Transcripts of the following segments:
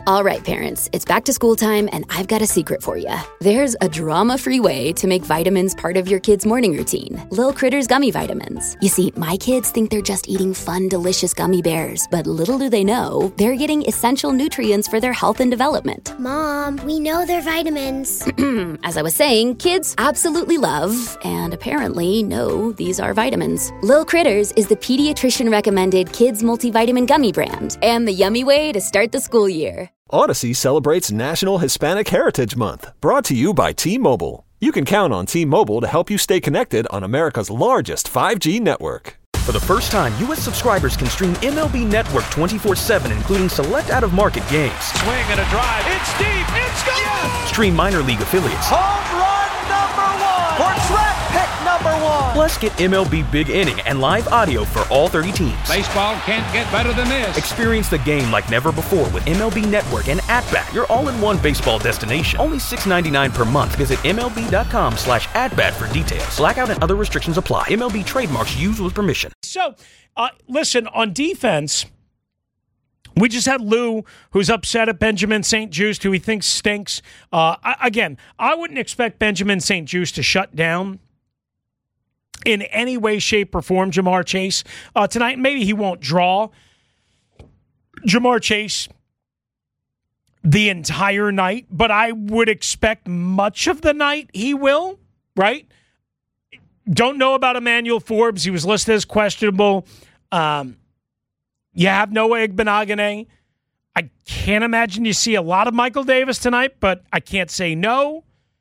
All right, parents, it's back to school time, and I've got a secret for you. There's a drama-free way to make vitamins part of your kid's morning routine. Lil Critters Gummy Vitamins. You see, my kids think they're just eating fun, delicious gummy bears, but little do they know, they're getting essential nutrients for their health and development. Mom, we know they're vitamins. As I was saying, kids absolutely love, and apparently know, these are vitamins. Lil Critters is the pediatrician-recommended kids multivitamin gummy brand, and the yummy way to start the school year. Odyssey celebrates National Hispanic Heritage Month, brought to you by T-Mobile. You can count on T-Mobile to help you stay connected on America's largest 5G network. For the first time, U.S. subscribers can stream MLB Network 24/7, including select out-of-market games. Swing and a drive. It's deep. It's gone. Yes! Stream minor league affiliates. Home run number one. Or draft pick number one. Plus, get MLB Big Inning and live audio for all 30 teams. Baseball can't get better than this. Experience the game like never before with MLB Network and At-Bat, your all-in-one baseball destination. Only $6.99 per month. Visit MLB.com/AtBat for details. Blackout and other restrictions apply. MLB trademarks used with permission. So, listen, on defense, we just had Lou, who's upset at Benjamin St-Juste, who he thinks stinks. I wouldn't expect Benjamin St-Juste to shut down in any way, shape, or form Ja'Marr Chase tonight. Maybe he won't draw Ja'Marr Chase the entire night, but I would expect much of the night he will, right? Don't know about Emmanuel Forbes. He was listed as questionable. You have Noah Igbenogany. I can't imagine you see a lot of Michael Davis tonight, but I can't say no.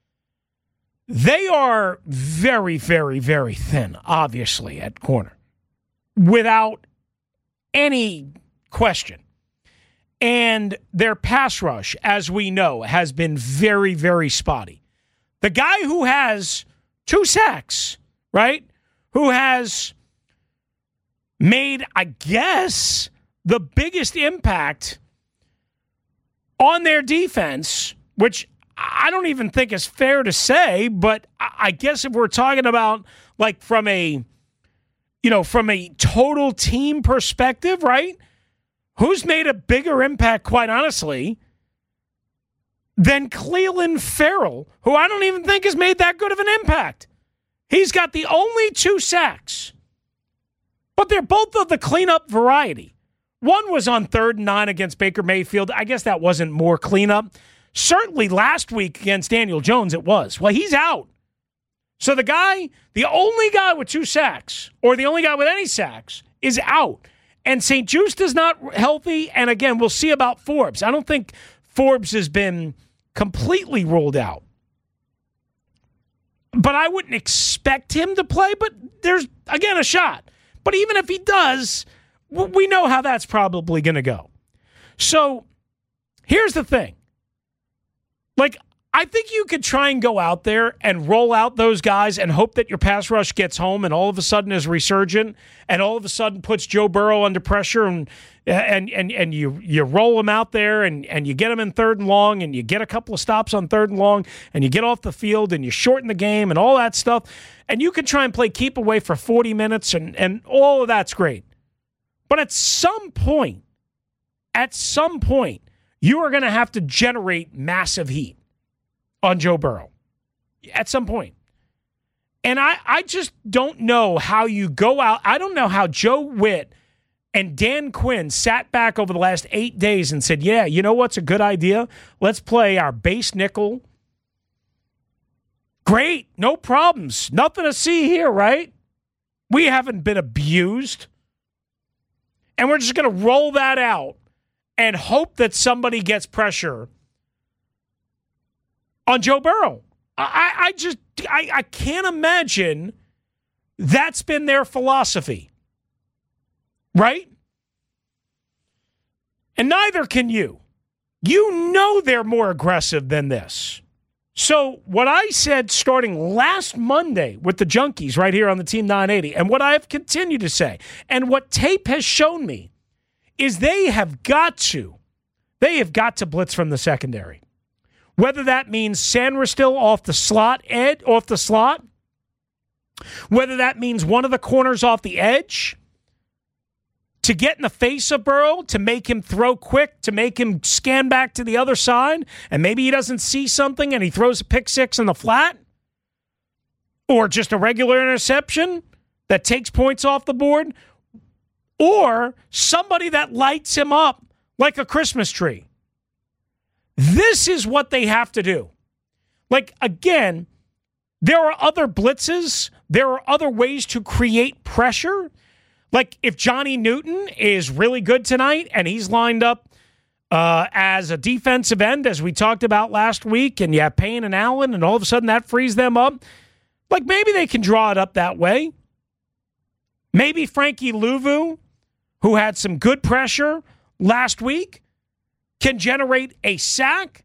They are very, very, very thin, obviously, at corner, without any question. And their pass rush, as we know, has been very, very spotty. The guy who has 2 sacks, right, who has made, I guess, the biggest impact on their defense, which I don't even think is fair to say, but I guess if we're talking about like from a total team perspective, right? Who's made a bigger impact, quite honestly, than Clelin Ferrell, who I don't even think has made that good of an impact. He's got the only 2 sacks, but they're both of the cleanup variety. One was on 3rd and 9 against Baker Mayfield. I guess that wasn't more cleanup. Certainly last week against Daniel Jones it was. Well, he's out. So the only guy with 2 sacks, or the only guy with any sacks, is out. And St-Juste is not healthy, and again, we'll see about Forbes. I don't think Forbes has been completely ruled out. But I wouldn't expect him to play, but there's, again, a shot. But even if he does, we know how that's probably going to go. So here's the thing. Like, I think you could try and go out there and roll out those guys and hope that your pass rush gets home and all of a sudden is resurgent and all of a sudden puts Joe Burrow under pressure and you roll him out there and you get him in 3rd and long and you get a couple of stops on 3rd and long and you get off the field and you shorten the game and all that stuff. And you can try and play keep away for 40 minutes and all of that's great. But at some point, you are going to have to generate massive heat on Joe Burrow at some point. And I just don't know how you go out. I don't know how Joe Witt and Dan Quinn sat back over the last 8 days and said, yeah, you know what's a good idea? Let's play our base nickel. Great, no problems. Nothing to see here, right? We haven't been abused. And we're just going to roll that out and hope that somebody gets pressure on Joe Burrow. I can't imagine that's been their philosophy. Right? And neither can you. You know they're more aggressive than this. So what I said starting last Monday with the Junkies right here on the Team 980, and what I have continued to say, and what tape has shown me, is they have got to blitz from the secondary. Whether that means Sandra still off the slot, whether that means one of the corners off the edge, to get in the face of Burrow, to make him throw quick, to make him scan back to the other side, and maybe he doesn't see something and he throws a pick six in the flat, or just a regular interception that takes points off the board, or somebody that lights him up like a Christmas tree. This is what they have to do. Like, again, there are other blitzes. There are other ways to create pressure. Like, if Johnny Newton is really good tonight and he's lined up as a defensive end, as we talked about last week, and you have Payne and Allen, and all of a sudden that frees them up, like, maybe they can draw it up that way. Maybe Frankie Louvu, who had some good pressure last week, can generate a sack.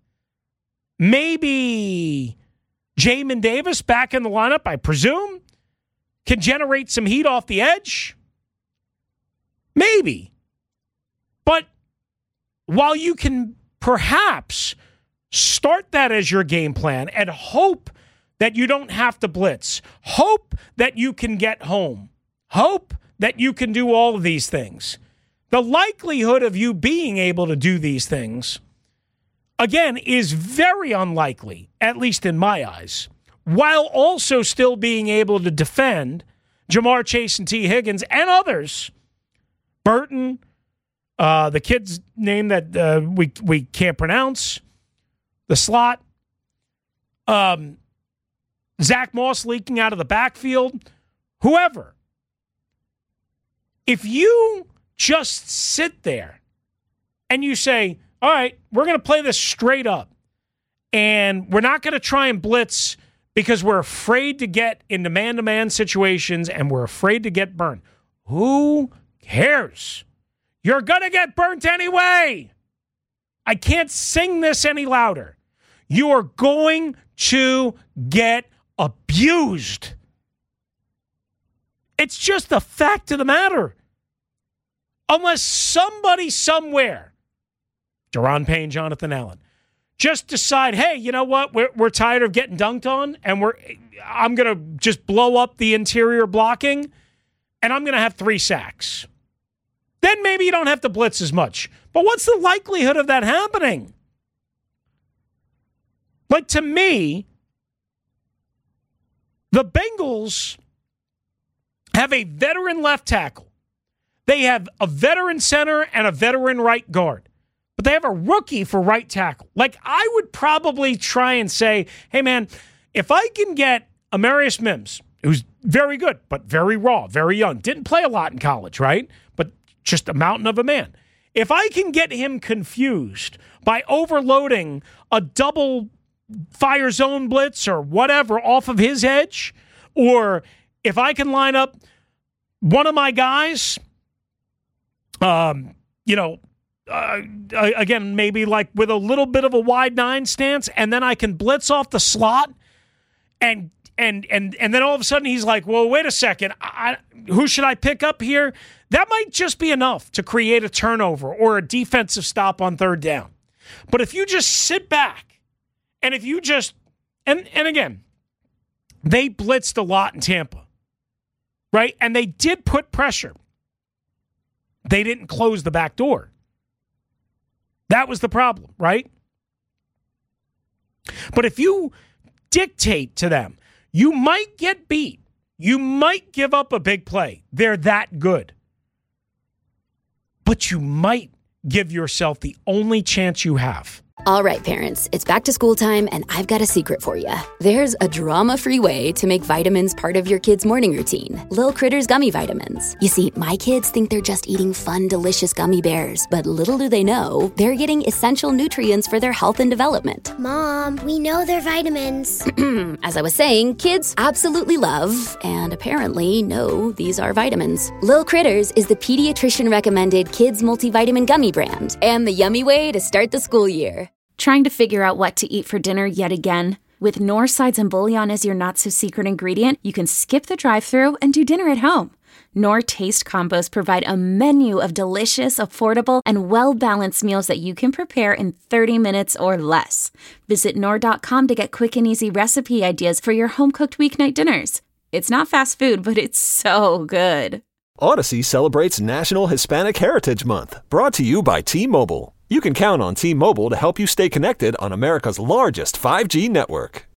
Maybe Jamin Davis, back in the lineup, I presume, can generate some heat off the edge. Maybe. But while you can perhaps start that as your game plan and hope that you don't have to blitz, hope that you can get home, hope that you can do all of these things, the likelihood of you being able to do these things, again, is very unlikely, at least in my eyes, while also still being able to defend Jamar Chase and T. Higgins and others. Burton, the kid's name that we can't pronounce, the slot, Zach Moss leaking out of the backfield, whoever. If you just sit there and you say, all right, we're going to play this straight up, and we're not going to try and blitz because we're afraid to get into man-to-man situations and we're afraid to get burned. Who cares? You're going to get burnt anyway. I can't sing this any louder. You are going to get abused. It's just the fact of the matter. Unless somebody somewhere, Daron Payne, Jonathan Allen, just decide, hey, you know what? We're tired of getting dunked on, and I'm going to just blow up the interior blocking, and I'm going to have 3 sacks. Then maybe you don't have to blitz as much. But what's the likelihood of that happening? Like, to me, the Bengals have a veteran left tackle. They have a veteran center and a veteran right guard. But they have a rookie for right tackle. Like, I would probably try and say, hey, man, if I can get Amarius Mims, who's very good, but very raw, very young, didn't play a lot in college, right? But just a mountain of a man. If I can get him confused by overloading a double fire zone blitz or whatever off of his edge, or if I can line up one of my guys, again, maybe like with a little bit of a wide 9 stance, and then I can blitz off the slot, and then all of a sudden he's like, well, wait a second, who should I pick up here? That might just be enough to create a turnover or a defensive stop on 3rd down. But if you just sit back, and if you just, and again, they blitzed a lot in Tampa, right? And they did put pressure. They didn't close the back door. That was the problem, right? But if you dictate to them, you might get beat. You might give up a big play. They're that good. But you might give yourself the only chance you have. All right, parents, it's back to school time, and I've got a secret for you. There's a drama-free way to make vitamins part of your kid's morning routine. Lil Critters Gummy Vitamins. You see, my kids think they're just eating fun, delicious gummy bears, but little do they know, they're getting essential nutrients for their health and development. Mom, we know they're vitamins. As I was saying, kids absolutely love, and apparently know, these are vitamins. Lil Critters is the pediatrician-recommended kids multivitamin gummy brand, and the yummy way to start the school year. Trying to figure out what to eat for dinner yet again? With Knorr sides and bouillon as your not-so-secret ingredient, you can skip the drive-thru and do dinner at home. Knorr Taste Combos provide a menu of delicious, affordable, and well-balanced meals that you can prepare in 30 minutes or less. Visit Knorr.com to get quick and easy recipe ideas for your home-cooked weeknight dinners. It's not fast food, but it's so good. Odyssey celebrates National Hispanic Heritage Month, brought to you by T-Mobile. You can count on T-Mobile to help you stay connected on America's largest 5G network.